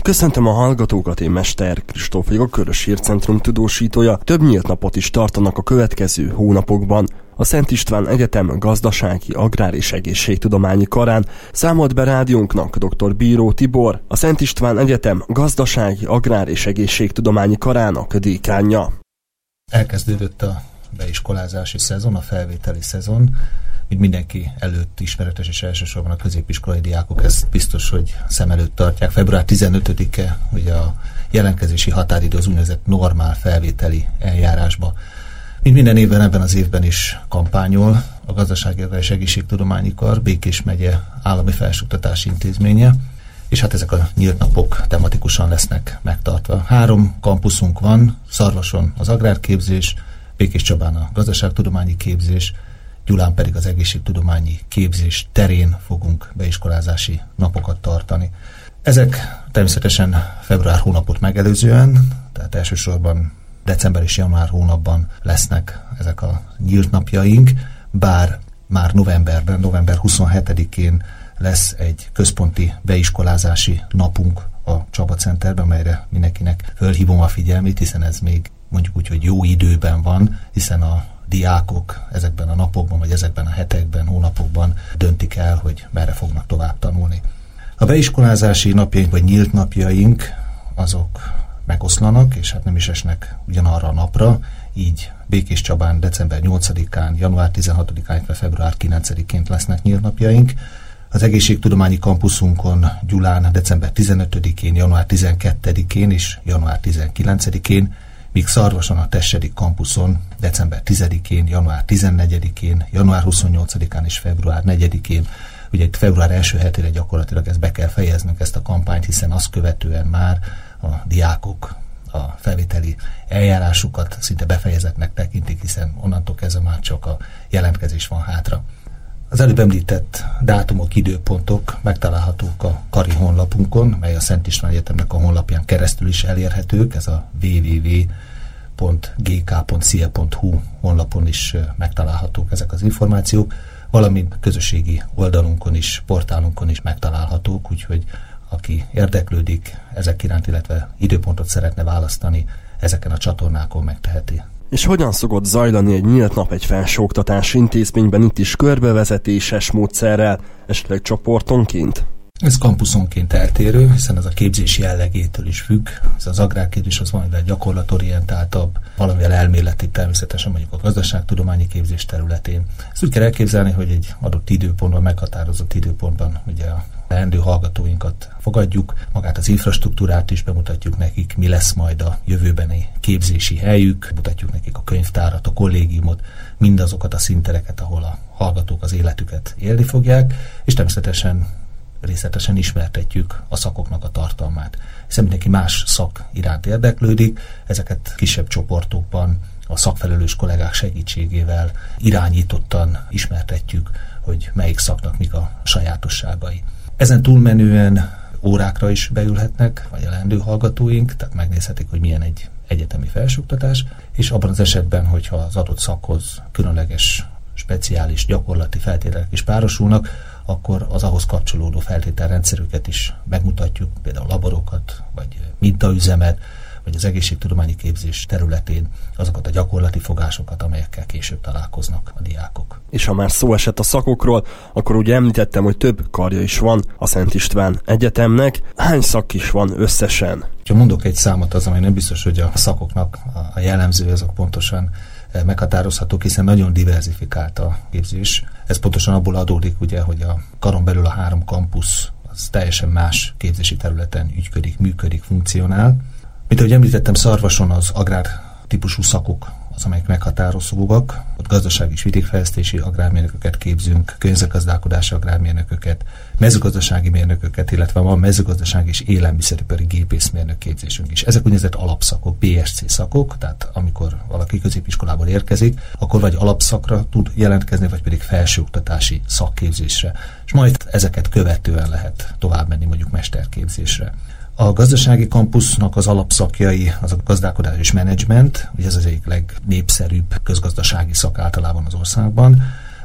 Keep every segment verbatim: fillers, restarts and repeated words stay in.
Köszöntöm a hallgatókat, én Mester Kristóf vagyok, a Körös Hírcentrum tudósítója. Több nyílt napot is tartanak a következő hónapokban. A Szent István Egyetem Gazdasági, Agrár és Egészségtudományi Karán számolt be rádiónknak dr. Bíró Tibor, a Szent István Egyetem Gazdasági, Agrár és Egészségtudományi Karának dékánja. Elkezdődött a beiskolázási szezon, a felvételi szezon. Mint mindenki előtt ismeretes, és elsősorban a középiskolai diákok ezt biztos, hogy szem előtt tartják. február tizenötödike ugye a jelentkezési határidő az úgynevezett normál felvételi eljárásba. Mint minden évben, ebben az évben is kampányol a Gazdasági és Egészségtudományi Kar, Békés megye állami felsőoktatási intézménye, és hát ezek a nyílt napok tematikusan lesznek megtartva. Három kampuszunk van, Szarvason az agrárképzés, Békéscsabán a gazdaságtudományi képzés, Gyulán pedig az egészségtudományi képzés terén fogunk beiskolázási napokat tartani. Ezek természetesen február hónapot megelőzően, tehát elsősorban december és január hónapban lesznek ezek a nyílt napjaink, bár már novemberben, november huszonhetedikén lesz egy központi beiskolázási napunk a Csaba Centerben, amelyre mindenkinek fölhívom a figyelmét, hiszen ez még mondjuk úgy, hogy jó időben van, hiszen a diákok ezekben a napokban, vagy ezekben a hetekben, hónapokban döntik el, hogy merre fognak tovább tanulni. A beiskolázási napjaink, vagy nyílt napjaink, azok megoszlanak, és hát nem is esnek ugyanarra a napra, így Békéscsabán december nyolcadikán, január tizenhatodikán, illetve február kilencedikén lesznek nyílt napjaink. Az egészségtudományi kampuszunkon Gyulán december tizenötödikén, január tizenkettedikén és január tizenkilencedikén, míg Szarvason a Tessedik kampuszon december tizedikén, január tizennegyedikén, január huszonnyolcadikán és február negyedikén. Ugye itt február első hetére gyakorlatilag ezt be kell fejeznünk, ezt a kampányt, hiszen azt követően már a diákok a felvételi eljárásukat szinte befejezettnek tekintik, hiszen onnantól kezdve már csak a jelentkezés van hátra. Az előbb említett dátumok, időpontok megtalálhatók a Kari honlapunkon, mely a Szent István Egyetemnek a honlapján keresztül is elérhetők, ez a double-u double-u double-u pont g k pont c i e pont h u honlapon is megtalálhatók ezek az információk, valamint közösségi oldalunkon is, portálunkon is megtalálhatók, úgyhogy aki érdeklődik ezek iránt, illetve időpontot szeretne választani, ezeken a csatornákon megteheti. És hogyan szokott zajlani egy nyílt nap egy felsőoktatási intézményben, itt is körbevezetéses módszerrel, esetleg csoportonként? Ez kampuszonként eltérő, hiszen ez a képzés jellegétől is függ. Ez az agrárképzés az valamivel gyakorlatorientáltabb, valamivel elméleti, természetesen mondjuk a gazdaságtudományi képzés területén. Ezt úgy kell elképzelni, hogy egy adott időpontban, meghatározott időpontban ugye a leendő hallgatóinkat fogadjuk, magát az infrastruktúrát is bemutatjuk nekik, mi lesz majd a jövőbeni képzési helyük, mutatjuk nekik a könyvtárat, a kollégiumot, mindazokat a színtereket, ahol a hallgatók az életüket élni fogják, és természetesen részletesen ismertetjük a szakoknak a tartalmát. Hiszen mindenki más szak iránt érdeklődik, ezeket kisebb csoportokban a szakfelelős kollégák segítségével irányítottan ismertetjük, hogy melyik szaknak mik a sajátosságai. Ezen túlmenően órákra is beülhetnek, vagy a leendő hallgatóink, tehát megnézhetik, hogy milyen egy egyetemi felsőoktatás, és abban az esetben, hogyha az adott szakhoz különleges, speciális gyakorlati feltételek is párosulnak, akkor az ahhoz kapcsolódó feltételrendszerüket is megmutatjuk, például laborokat, vagy mintaüzemet, vagy az egészségtudományi képzés területén azokat a gyakorlati fogásokat, amelyekkel később találkoznak a diákok. És ha már szó esett a szakokról, akkor ugye említettem, hogy több karja is van a Szent István Egyetemnek. Hány szak is van összesen? Ha mondok egy számot, az, amely nem biztos, hogy a szakoknak a jellemző, azok pontosan meghatározhatók, hiszen nagyon diverzifikált a képzés. Ez pontosan abból adódik, ugye, hogy a karon belül a három kampusz az teljesen más képzési területen ügyködik, működik, funkcionál. Mint ahogy említettem, Szarvason az agrár típusú szakok az, amelyek meghatározóak. Ott gazdasági és vidékfejlesztési agrármérnököket képzünk, környezetgazdálkodási agrármérnököket, mezőgazdasági mérnököket, illetve van mezőgazdasági és élelmiszeripari gépészmérnök képzésünk is. Ezek úgynevezett alapszakok, bé es cé szakok, tehát amikor valaki középiskolából érkezik, akkor vagy alapszakra tud jelentkezni, vagy pedig felsőoktatási szakképzésre. És majd ezeket követően lehet tovább menni mondjuk mesterképzésre. A gazdasági kampusznak az alapszakjai az a gazdálkodás és menedzsment, ugye ez az egyik legnépszerűbb közgazdasági szak általában az országban.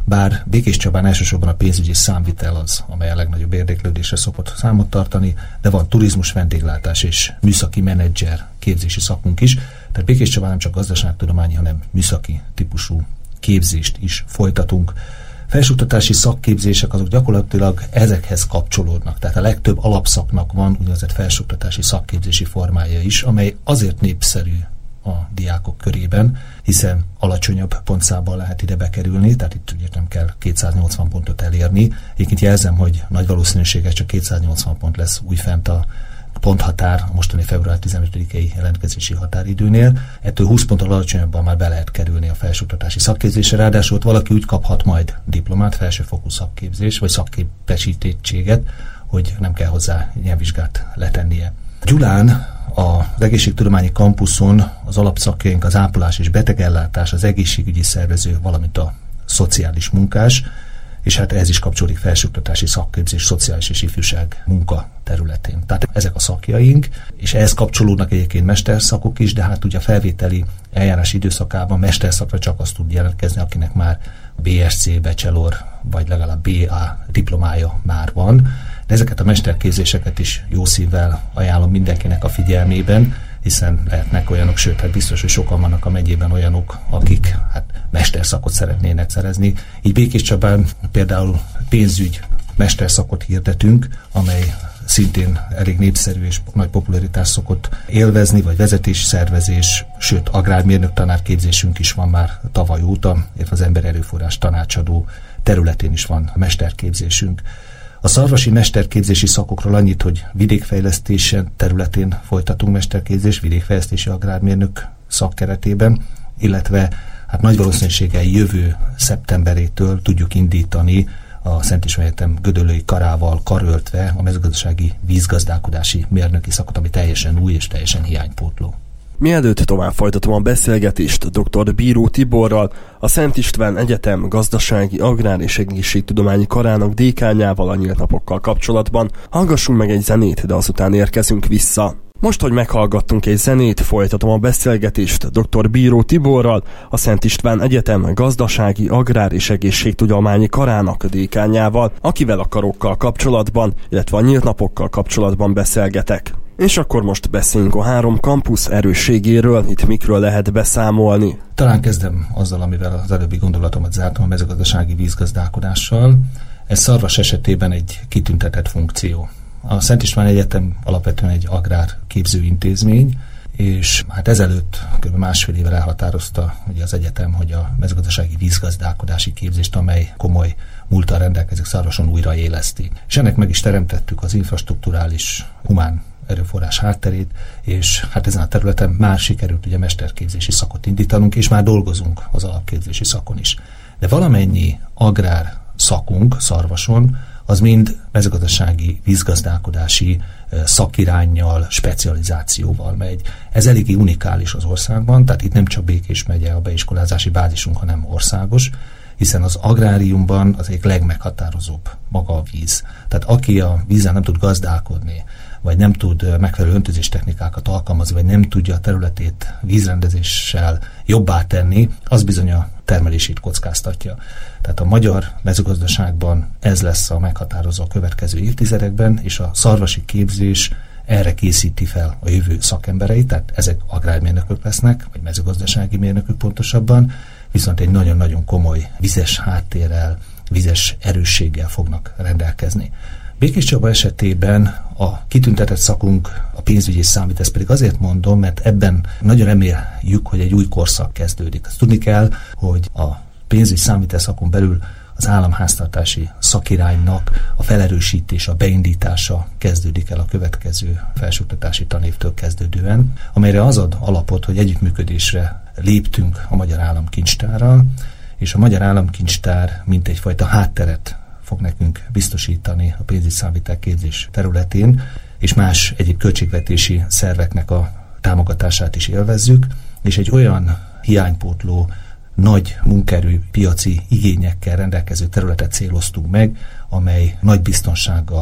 bár Békés Csabán elsősorban a pénzügyi számvitel az, amely a legnagyobb érdeklődésre szokott számot tartani, de van turizmus, vendéglátás és műszaki menedzser képzési szakunk is. Tehát Békés Csabán nem csak gazdaságtudományi, hanem műszaki típusú képzést is folytatunk. Felsőoktatási szakképzések azok gyakorlatilag ezekhez kapcsolódnak. Tehát a legtöbb alapszaknak van úgynevezett felsőoktatási szakképzési formája is, amely azért népszerű a diákok körében, hiszen alacsonyabb pontszámban lehet ide bekerülni, tehát itt ugye nem kell kétszáznyolcvan pontot elérni. Egyébként jelzem, hogy nagy valószínűséggel csak kétszáznyolcvan pont lesz újfent a ponthatár a mostani február tizenötödikei jelentkezési határidőnél. Ettől húsz ponttal alacsonyabban már be lehet kerülni a felsőoktatási szakképzésre, ráadásul ott valaki úgy kaphat majd diplomát, felsőfokú szakképzés vagy szakképesítettséget, hogy nem kell hozzá nyelvvizsgát letennie. Gyulán az egészségtudományi kampuszon az alapszakjaink az ápolás és betegellátás, az egészségügyi szervező, valamint a szociális munkás, és hát ehhez is kapcsolódik felsőoktatási szakképzés, szociális és ifjúság munka területén. Tehát ezek a szakjaink, és ehhez kapcsolódnak egyébként mesterszakok is, de hát ugye a felvételi eljárási időszakában mesterszakra csak azt tud jelentkezni, akinek már bé es cé, bachelor, vagy legalább bé á diplomája már van. De ezeket a mesterképzéseket is jó szívvel ajánlom mindenkinek a figyelmében, hiszen lehetnek olyanok, sőt, hát biztos, hogy sokan vannak a megyében olyanok, akik hát mesterszakot szeretnének szerezni. Így Békés Csabán például pénzügy mesterszakot hirdetünk, amely szintén elég népszerű és nagy popularitást szokott élvezni, vagy vezetési szervezés, sőt, agrármérnök tanárképzésünk is van már tavaly óta, illetve az emberi erőforrás tanácsadó területén is van mesterképzésünk. A szarvasi mesterképzési szakokról annyit, hogy vidékfejlesztésen területén folytatunk mesterképzést, vidékfejlesztési agrármérnök szakkeretében, illetve hát nagy valószínűséggel jövő szeptemberétől tudjuk indítani a Szent István Egyetem Gödöllői karával karöltve a mezőgazdasági vízgazdálkodási mérnöki szakot, ami teljesen új és teljesen hiánypótló. Mielőtt tovább folytatom a beszélgetést dr. Bíró Tiborral, a Szent István Egyetem Gazdasági, Agrár és Egészségtudományi Karának dékánjával a nyílt napokkal kapcsolatban, hallgassunk meg egy zenét, de azután érkezünk vissza. Most, hogy meghallgattunk egy zenét, folytatom a beszélgetést dr. Bíró Tiborral, a Szent István Egyetem Gazdasági, Agrár és Egészségtudományi Karának dékánjával, akivel a karokkal kapcsolatban, illetve a nyílt napokkal kapcsolatban beszélgetek. És akkor most beszéljünk a három kampusz erősségéről, itt mikről lehet beszámolni. Talán kezdem azzal, amivel az előbbi gondolatomat zártam, a mezőgazdasági vízgazdálkodással. Ez Szarvas esetében egy kitüntetett funkció. A Szent István Egyetem alapvetően egy agrárképzőintézmény, és hát ezelőtt kb. másfél évvel elhatározta ugye az egyetem, hogy a mezőgazdasági vízgazdálkodási képzést, amely komoly múlttal rendelkezik, Szarvason újraéleszti. És ennek meg is teremtettük az infrastrukturális humán erőforrás hátterét, és hát ezen a területen már sikerült ugye mesterképzési szakot indítanunk, és már dolgozunk az alapképzési szakon is. De valamennyi agrár szakunk Szarvason, az mind mezőgazdasági, vízgazdálkodási szakiránnyal, specializációval megy. Ez eléggé unikális az országban, tehát itt nem csak Békés megye a beiskolázási bázisunk, hanem országos, hiszen az agráriumban az egyik legmeghatározóbb maga a víz. Tehát aki a vízzel nem tud gazdálkodni, vagy nem tud megfelelő öntözés technikákat alkalmazni, vagy nem tudja a területét vízrendezéssel jobbá tenni, az bizony a termelését kockáztatja. Tehát a magyar mezőgazdaságban ez lesz a meghatározó a következő évtizedekben, és a szarvasi képzés erre készíti fel a jövő szakembereit, tehát ezek agrármérnökök lesznek, vagy mezőgazdasági mérnökök pontosabban, viszont egy nagyon-nagyon komoly vizes háttérrel, vizes erősséggel fognak rendelkezni. Békés Csaba esetében a kitüntetett szakunk a pénzügyi és számít, ezt pedig azért mondom, mert ebben nagyon reméljük, hogy egy új korszak kezdődik. Azt tudni kell, hogy a pénzügyi számítás szakon belül az államháztartási szakiránynak a felerősítése, a beindítása kezdődik el a következő felsőoktatási tanévtől kezdődően, amelyre az ad alapot, hogy együttműködésre léptünk a Magyar Államkincstárral, és a Magyar Államkincstár mint egyfajta hátteret fog nekünk biztosítani a pénzügyi számvitelképzés területén, és más egyéb költségvetési szerveknek a támogatását is élvezzük, és egy olyan hiánypótló, nagy munkaerő piaci igényekkel rendelkező területet céloztunk meg, amely nagy biztonsággal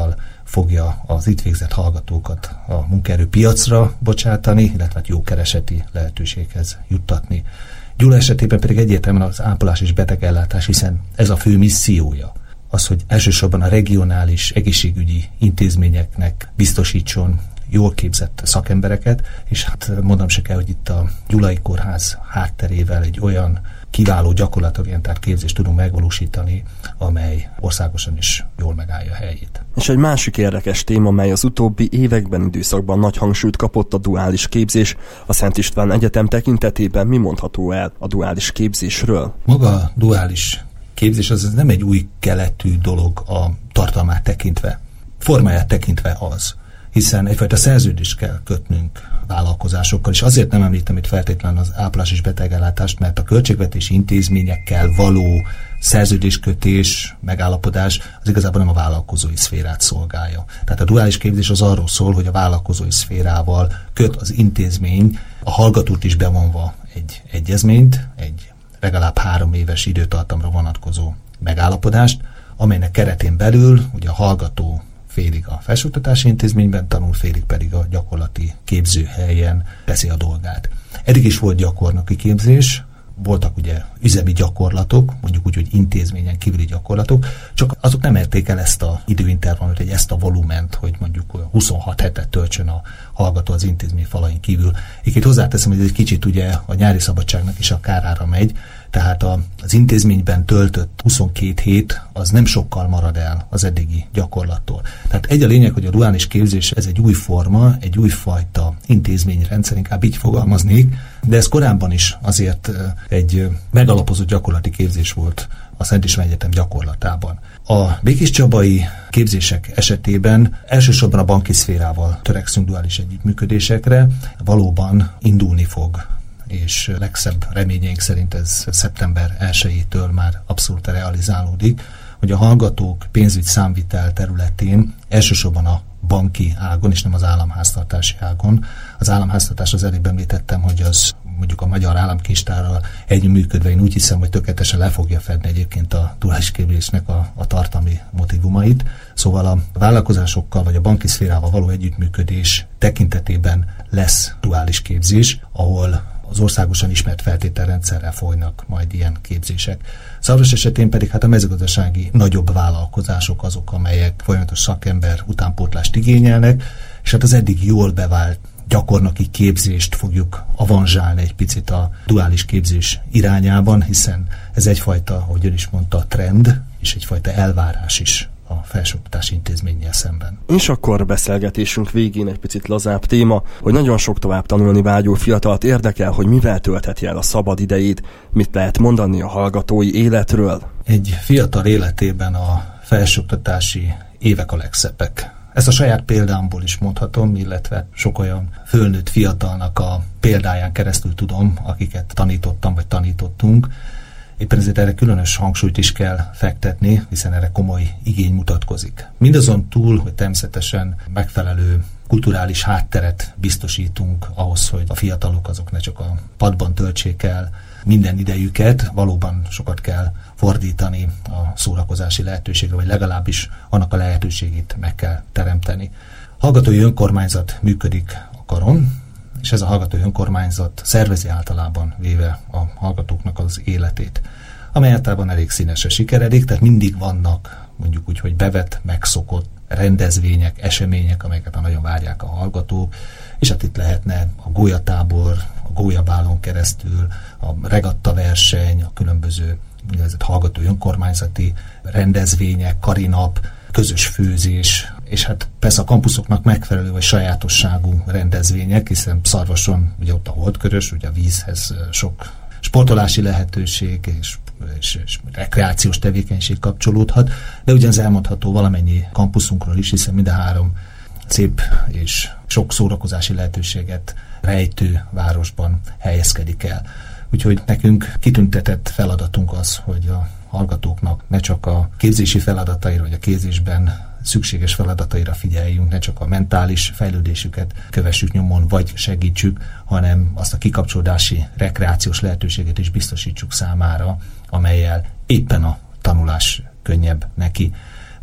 fogja az itt végzett hallgatókat a munkaerőpiacra bocsátani, illetve jó kereseti lehetőséghez juttatni. Gyula esetében pedig egyértelműen az ápolás és betegellátás, hiszen ez a fő missziója. Az, hogy elsősorban a regionális egészségügyi intézményeknek biztosítson jól képzett szakembereket, és hát mondom se kell, hogy itt a Gyulai Kórház hátterével egy olyan kiváló gyakorlatorientált képzést tudunk megvalósítani, amely országosan is jól megállja a helyét. És egy másik érdekes téma, mely az utóbbi években, időszakban nagy hangsúlyt kapott, a duális képzés. A Szent István Egyetem tekintetében mi mondható el a duális képzésről? Maga a duális képzés az nem egy új keletű dolog a tartalmát tekintve. Formáját tekintve az, hiszen egyfajta szerződést kell kötnünk vállalkozásokkal, és azért nem említem itt feltétlenül az ápolás és betegellátást, mert a költségvetési intézményekkel való szerződéskötés, megállapodás az igazából nem a vállalkozói szférát szolgálja. Tehát a duális képzés az arról szól, hogy a vállalkozói szférával köt az intézmény, a hallgatót is bevonva egy egyezményt, egy legalább három éves időtartamra vonatkozó megállapodást, amelynek keretén belül ugye a hallgató félig a felsőoktatási intézményben tanul, félig pedig a gyakorlati képzőhelyen teszi a dolgát. Eddig is volt gyakornoki képzés, voltak ugye üzemi gyakorlatok, mondjuk úgy, hogy intézményen kívüli gyakorlatok, csak azok nem érték el ezt a időintervallumot, egy ezt a volument, hogy mondjuk huszonhat hetet töltsön a hallgató az intézmény falain kívül. Itt hozzáteszem, hogy ez egy kicsit ugye a nyári szabadságnak is a kárára megy, tehát az intézményben töltött huszonkét hét az nem sokkal marad el az eddigi gyakorlattól. Tehát egy a lényeg, hogy a duális képzés ez egy új forma, egy újfajta intézményrendszer, inkább így fogalmaznék, de ez korábban is azért egy megalapozott gyakorlati képzés volt a Szent István Egyetem gyakorlatában. A békéscsabai képzések esetében elsősorban a banki szférával törekszünk duális együttműködésekre, valóban indulni fog, és legszebb reményeink szerint ez szeptember elsejétől már abszolút realizálódik, hogy a hallgatók pénzügy számvitel területén elsősorban a banki ágon, és nem az államháztartási ágon. Az államháztartás az előbb említettem, hogy az mondjuk a Magyar Államkincstárral együttműködve én úgy hiszem, hogy tökéletesen le fogja fedni egyébként a duális képzésnek a, a tartalmi motivumait. Szóval a vállalkozásokkal vagy a banki szférával való együttműködés tekintetében lesz duális képzés, ahol az országosan ismert feltételrendszerrel folynak majd ilyen képzések. Szarvas esetén pedig hát a mezőgazdasági nagyobb vállalkozások azok, amelyek folyamatos szakember utánpótlást igényelnek, és hát az eddig jól bevált gyakornoki képzést fogjuk avanzsálni egy picit a duális képzés irányában, hiszen ez egyfajta, ahogy ön is mondta, trend, és egyfajta elvárás is a felsőoktatási intézménnyel szemben. És akkor beszélgetésünk végén egy picit lazább téma, hogy nagyon sok tovább tanulni vágyó fiatalt érdekel, hogy mivel töltheti el a szabad idejét, mit lehet mondani a hallgatói életről. Egy fiatal életében a felsőoktatási évek a legszebbek. Ezt a saját példámból is mondhatom, illetve sok olyan fölnőtt fiatalnak a példáján keresztül tudom, akiket tanítottam vagy tanítottunk. Éppen ezért erre különös hangsúlyt is kell fektetni, hiszen erre komoly igény mutatkozik. Mindazon túl, hogy természetesen megfelelő kulturális hátteret biztosítunk ahhoz, hogy a fiatalok azok ne csak a padban töltsék el minden idejüket, valóban sokat kell fordítani a szórakozási lehetőségre, vagy legalábbis annak a lehetőségét meg kell teremteni. Hallgatói önkormányzat működik a Karon, és ez a hallgatói önkormányzat szervezi általában véve a hallgatóknak az életét, amely általában elég színesre sikeredik, tehát mindig vannak mondjuk úgy, hogy bevett, megszokott rendezvények, események, amelyeket nagyon várják a hallgatók, és hát itt lehetne a gólyatábor, a gólyabálon keresztül, a regattaverseny, a különböző úgynevezett hallgatói önkormányzati rendezvények, karinap, közös főzés, és hát persze a kampuszoknak megfelelő vagy sajátosságú rendezvények, hiszen Szarvason ugye ott a holdkörös, ugye a vízhez sok sportolási lehetőség és, és, és rekreációs tevékenység kapcsolódhat, de ugyanez elmondható valamennyi kampuszunkról is, hiszen mind a három szép és sok szórakozási lehetőséget rejtő városban helyezkedik el. Úgyhogy nekünk kitüntetett feladatunk az, hogy a hallgatóknak ne csak a képzési feladataira, vagy a képzésben szükséges feladataira figyeljünk, ne csak a mentális fejlődésüket kövessük nyomon, vagy segítsük, hanem azt a kikapcsolódási, rekreációs lehetőséget is biztosítsuk számára, amellyel éppen a tanulás könnyebb neki. Úgyhogy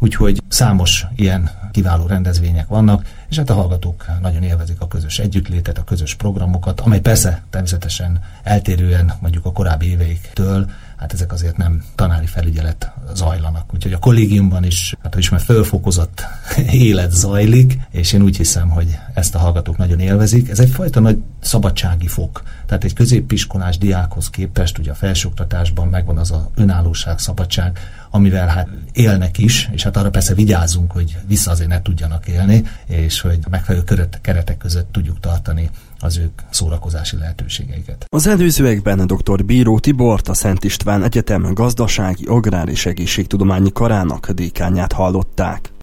Számos ilyen kiváló rendezvények vannak, és hát a hallgatók nagyon élvezik a közös együttlétet, a közös programokat, amely persze természetesen eltérően mondjuk a korábbi éveiktől, hát ezek azért nem tanári felügyelet zajlanak. Úgyhogy a kollégiumban is, hát is már fölfokozott élet zajlik, és én úgy hiszem, hogy ezt a hallgatók nagyon élvezik. Ez egyfajta nagy szabadsági fok. Tehát egy középiskolás diákhoz képest, ugye a felsőoktatásban megvan az a önállóság, szabadság, amivel hát élnek is, és hát arra persze vigyázzunk, hogy vissza azért ne tudjanak élni, és hogy megfelelő keretek között tudjuk tartani az ők szórakozási lehetőségeiket. Az előzőekben dr. Bíró Tibort, a Szent István Egyetem gazdasági, agrár és egészségtudományi karának dékánját hallották.